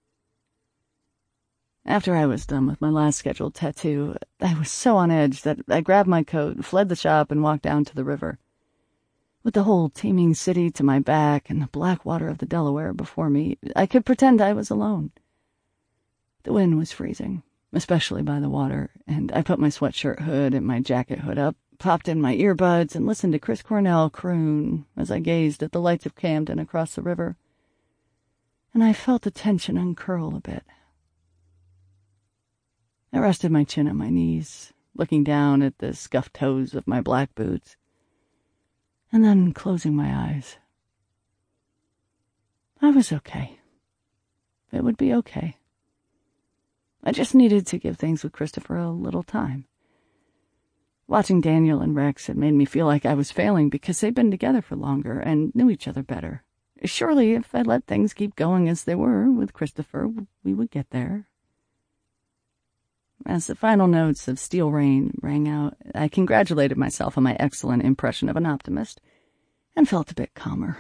After I was done with my last scheduled tattoo, I was so on edge that I grabbed my coat, fled the shop, and walked down to the river. With the whole teeming city to my back and the black water of the Delaware before me, I could pretend I was alone. The wind was freezing, especially by the water, and I put my sweatshirt hood and my jacket hood up, popped in my earbuds, and listened to Chris Cornell croon as I gazed at the lights of Camden across the river. And I felt the tension uncurl a bit. I rested my chin on my knees, looking down at the scuffed toes of my black boots, and then closing my eyes. I was okay. It would be okay. I just needed to give things with Christopher a little time. Watching Daniel and Rex had made me feel like I was failing because they'd been together for longer and knew each other better. Surely, if I let things keep going as they were with Christopher, we would get there. As the final notes of Steel Rain rang out, I congratulated myself on my excellent impression of an optimist and felt a bit calmer.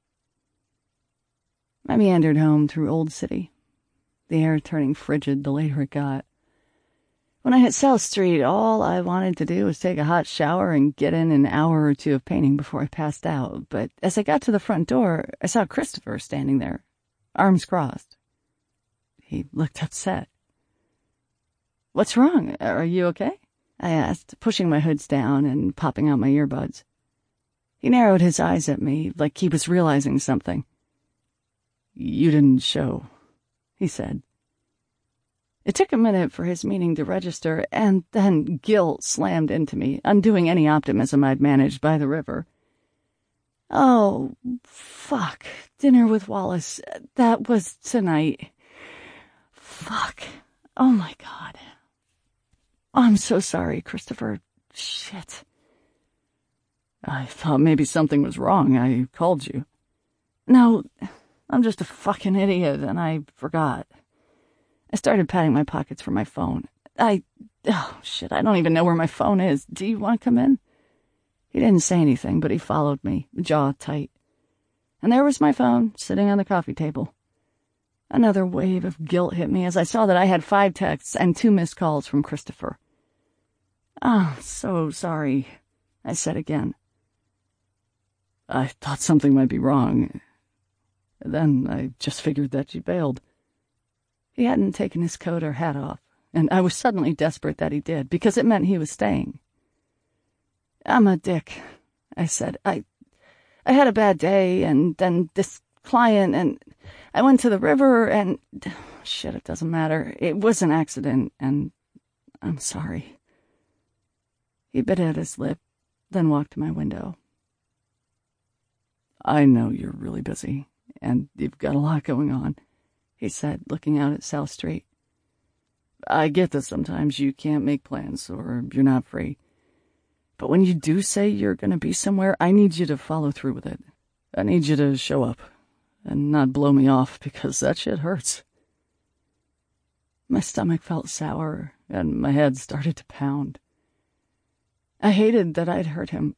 I meandered home through Old City, the air turning frigid the later it got. When I hit South Street, all I wanted to do was take a hot shower and get in an hour or two of painting before I passed out. But as I got to the front door, I saw Christopher standing there, arms crossed. He looked upset. "What's wrong? Are you okay?" I asked, pushing my hoods down and popping out my earbuds. He narrowed his eyes at me like he was realizing something. "You didn't show," he said. It took a minute for his meaning to register, and then guilt slammed into me, undoing any optimism I'd managed by the river. Oh, fuck. Dinner with Wallace. That was tonight. Fuck. Oh, my God. I'm so sorry, Christopher. Shit. I thought maybe something was wrong. I called you. No, I'm just a fucking idiot, and I forgot. I started patting my pockets for my phone. I... Oh, shit, I don't even know where my phone is. Do you want to come in? He didn't say anything, but he followed me, jaw tight. And there was my phone, sitting on the coffee table. Another wave of guilt hit me as I saw that I had five texts and two missed calls from Christopher. "Oh, so sorry," I said again. "I thought something might be wrong. Then I just figured that you bailed." He hadn't taken his coat or hat off, and I was suddenly desperate that he did, because it meant he was staying. "I'm a dick," I said. I, I had a bad day, and then this client, and I went to the river, and... Shit, it doesn't matter. It was an accident, and I'm sorry." He bit at his lip, then walked to my window. "I know you're really busy, and you've got a lot going on," he said, looking out at South Street. "I get that sometimes you can't make plans, or you're not free. But when you do say you're going to be somewhere, I need you to follow through with it. I need you to show up, and not blow me off, because that shit hurts." My stomach felt sour, and my head started to pound. I hated that I'd hurt him.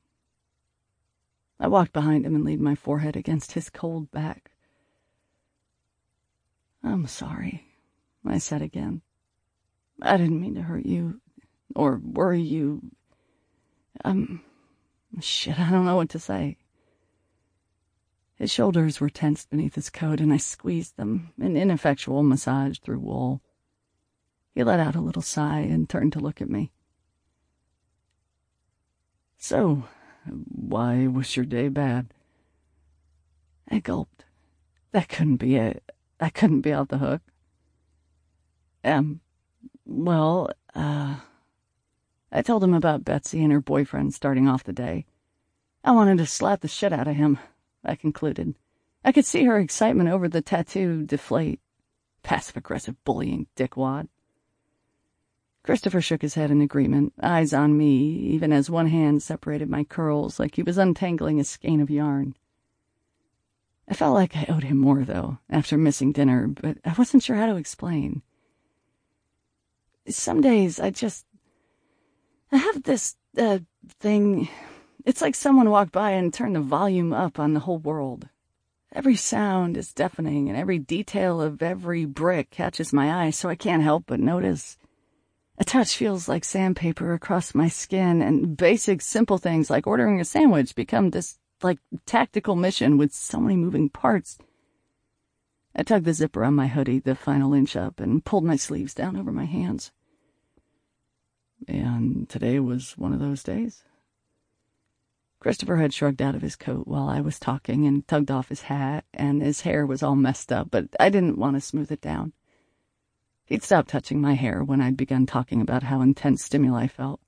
I walked behind him and leaned my forehead against his cold back. "I'm sorry," I said again. I didn't mean to hurt you, or worry you. Um, shit, I don't know what to say. His shoulders were tensed beneath his coat, and I squeezed them, an ineffectual massage through wool. He let out a little sigh and turned to look at me. So, why was your day bad? I gulped. That couldn't be it. I couldn't be off the hook. Um, well, uh... I told him about Betsy and her boyfriend starting off the day. I wanted to slap the shit out of him, I concluded. I could see her excitement over the tattoo deflate. Passive-aggressive bullying dickwad. Christopher shook his head in agreement, eyes on me, even as one hand separated my curls like he was untangling a skein of yarn. I felt like I owed him more, though, after missing dinner, but I wasn't sure how to explain. Some days I just... I have this, uh, thing... It's like someone walked by and turned the volume up on the whole world. Every sound is deafening, and every detail of every brick catches my eye, so I can't help but notice. A touch feels like sandpaper across my skin, and basic, simple things like ordering a sandwich become this, like, tactical mission with so many moving parts. I tugged the zipper on my hoodie, the final inch up, and pulled my sleeves down over my hands. And today was one of those days. Christopher had shrugged out of his coat while I was talking and tugged off his hat, and his hair was all messed up, but I didn't want to smooth it down. He'd stopped touching my hair when I'd begun talking about how intense stimuli felt.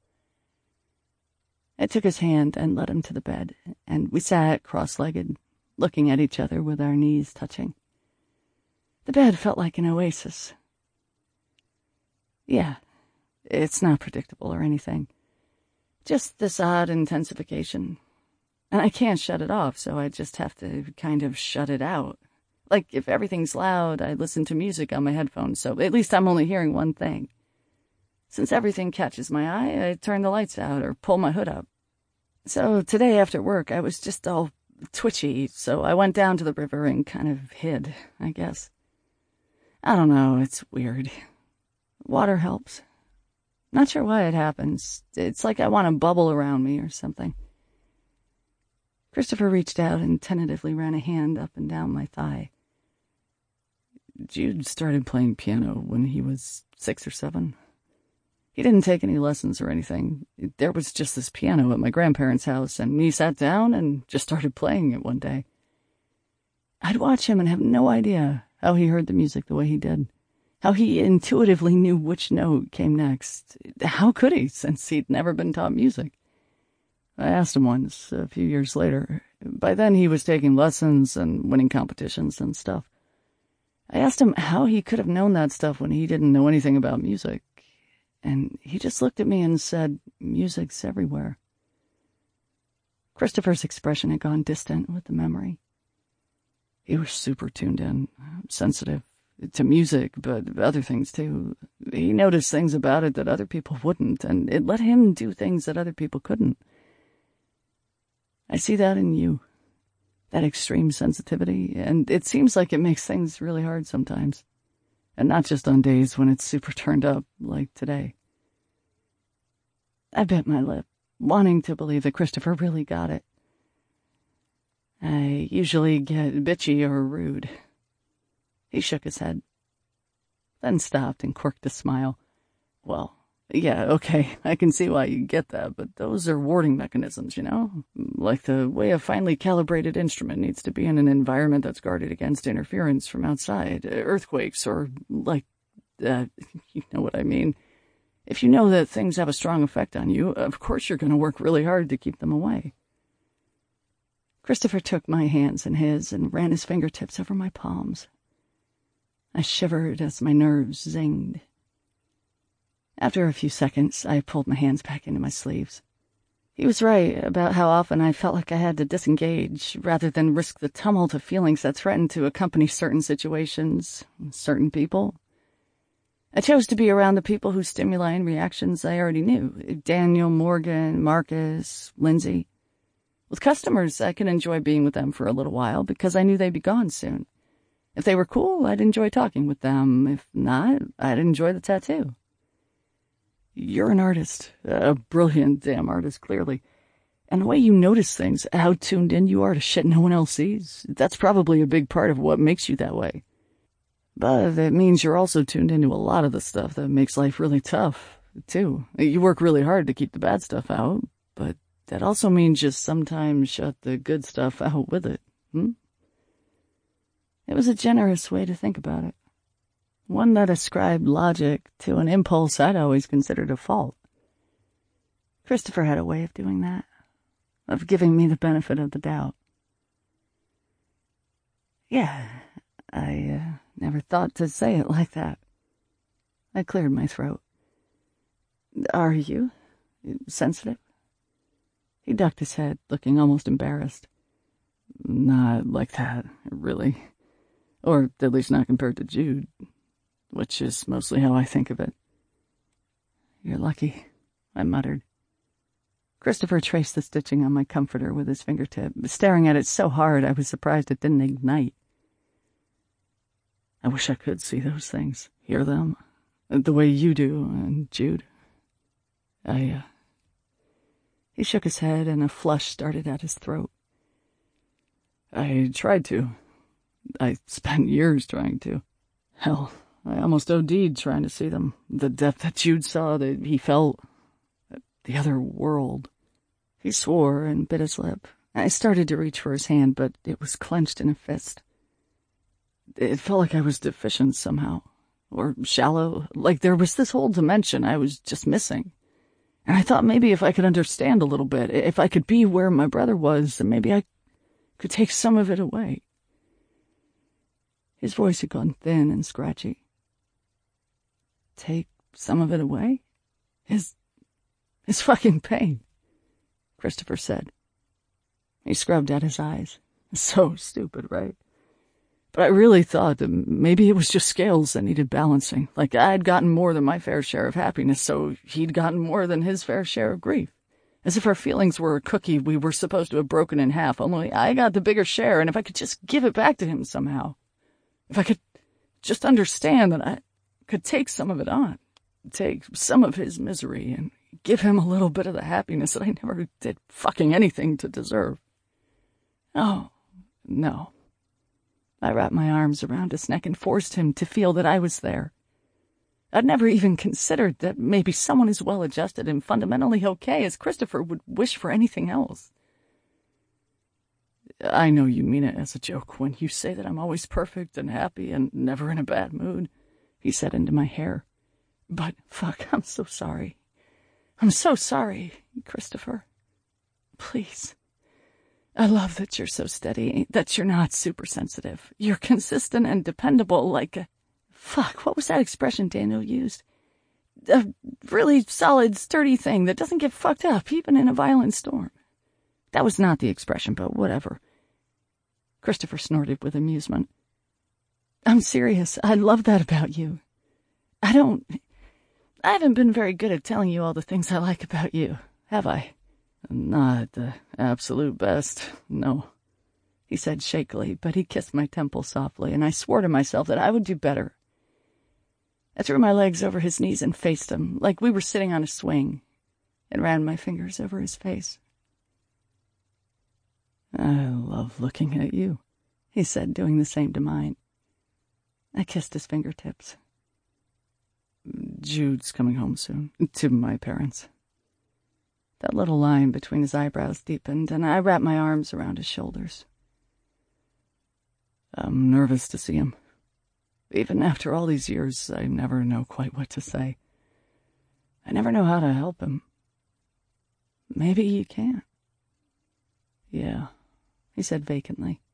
I took his hand and led him to the bed, and we sat cross-legged, looking at each other with our knees touching. The bed felt like an oasis. Yeah, it's not predictable or anything. Just this odd intensification. And I can't shut it off, so I just have to kind of shut it out. Like, if everything's loud, I listen to music on my headphones, so at least I'm only hearing one thing. Since everything catches my eye, I turn the lights out or pull my hood up. So today after work, I was just all twitchy, so I went down to the river and kind of hid, I guess. I don't know, it's weird. Water helps. Not sure why it happens. It's like I want a bubble around me or something. Christopher reached out and tentatively ran a hand up and down my thigh. Jude started playing piano when he was six or seven. He didn't take any lessons or anything. There was just this piano at my grandparents' house, and he sat down and just started playing it one day. I'd watch him and have no idea how he heard the music the way he did, how he intuitively knew which note came next. How could he, since he'd never been taught music? I asked him once, a few years later. By then he was taking lessons and winning competitions and stuff. I asked him how he could have known that stuff when he didn't know anything about music. And he just looked at me and said, music's everywhere. Christopher's expression had gone distant with the memory. He was super tuned in, sensitive to music, but other things too. He noticed things about it that other people wouldn't, and it let him do things that other people couldn't. I see that in you, that extreme sensitivity, and it seems like it makes things really hard sometimes. And not just on days when it's super turned up, like today. I bit my lip, wanting to believe that Christopher really got it. I usually get bitchy or rude. He shook his head, then stopped and quirked a smile. Well, yeah, okay, I can see why you get that, but those are warding mechanisms, you know? Like the way a finely calibrated instrument needs to be in an environment that's guarded against interference from outside, earthquakes, or, like, uh, you know what I mean. If you know that things have a strong effect on you, of course you're going to work really hard to keep them away. Christopher took my hands in his and ran his fingertips over my palms. I shivered as my nerves zinged. After a few seconds, I pulled my hands back into my sleeves. He was right about how often I felt like I had to disengage, rather than risk the tumult of feelings that threatened to accompany certain situations, certain people. I chose to be around the people whose stimuli and reactions I already knew. Daniel, Morgan, Marcus, Lindsay. With customers, I could enjoy being with them for a little while because I knew they'd be gone soon. If they were cool, I'd enjoy talking with them. If not, I'd enjoy the tattoo. You're an artist, a brilliant damn artist, clearly. And the way you notice things, how tuned in you are to shit no one else sees, that's probably a big part of what makes you that way. But it means you're also tuned into a lot of the stuff that makes life really tough, too. You work really hard to keep the bad stuff out, but that also means you sometimes shut the good stuff out with it, hmm? It was a generous way to think about it. One that ascribed logic to an impulse I'd always considered a fault. Christopher had a way of doing that, of giving me the benefit of the doubt. Yeah, I uh, never thought to say it like that. I cleared my throat. Are you sensitive? He ducked his head, looking almost embarrassed. Not like that, really. Or at least not compared to Jude, which is mostly how I think of it. You're lucky, I muttered. Christopher traced the stitching on my comforter with his fingertip, staring at it so hard I was surprised it didn't ignite. I wish I could see those things, hear them, the way you do, and Jude. I, uh... He shook his head and a flush started at his throat. I tried to. I spent years trying to. Hell, I almost OD'd trying to see them. The depth that Jude saw, that he felt. The other world. He swore and bit his lip. I started to reach for his hand, but it was clenched in a fist. It felt like I was deficient somehow. Or shallow. Like there was this whole dimension I was just missing. And I thought maybe if I could understand a little bit, if I could be where my brother was, then maybe I could take some of it away. His voice had gone thin and scratchy. Take some of it away? His... his fucking pain, Christopher said. He scrubbed at his eyes. So stupid, right? But I really thought that maybe it was just scales that needed balancing. Like I'd gotten more than my fair share of happiness, so he'd gotten more than his fair share of grief. As if our feelings were a cookie we were supposed to have broken in half, only I got the bigger share, and if I could just give it back to him somehow. If I could just understand that I could take some of it on, take some of his misery, and give him a little bit of the happiness that I never did fucking anything to deserve. Oh, no. I wrapped my arms around his neck and forced him to feel that I was there. I'd never even considered that maybe someone as well-adjusted and fundamentally okay as Christopher would wish for anything else. I know you mean it as a joke when you say that I'm always perfect and happy and never in a bad mood, he said into my hair. But, fuck, I'm so sorry. I'm so sorry, Christopher. Please. I love that you're so steady, that you're not super sensitive. You're consistent and dependable like a... Fuck, what was that expression Daniel used? A really solid, sturdy thing that doesn't get fucked up, even in a violent storm. That was not the expression, but whatever. Christopher snorted with amusement. I'm serious. I love that about you. I don't... I haven't been very good at telling you all the things I like about you, have I? Not the absolute best, no, he said shakily, but he kissed my temple softly, and I swore to myself that I would do better. I threw my legs over his knees and faced him, like we were sitting on a swing, and ran my fingers over his face. I love looking at you, he said, doing the same to mine. I kissed his fingertips. Jude's coming home soon, to my parents. That little line between his eyebrows deepened, and I wrapped my arms around his shoulders. I'm nervous to see him. Even after all these years, I never know quite what to say. I never know how to help him. Maybe you can't. Yeah, he said vacantly.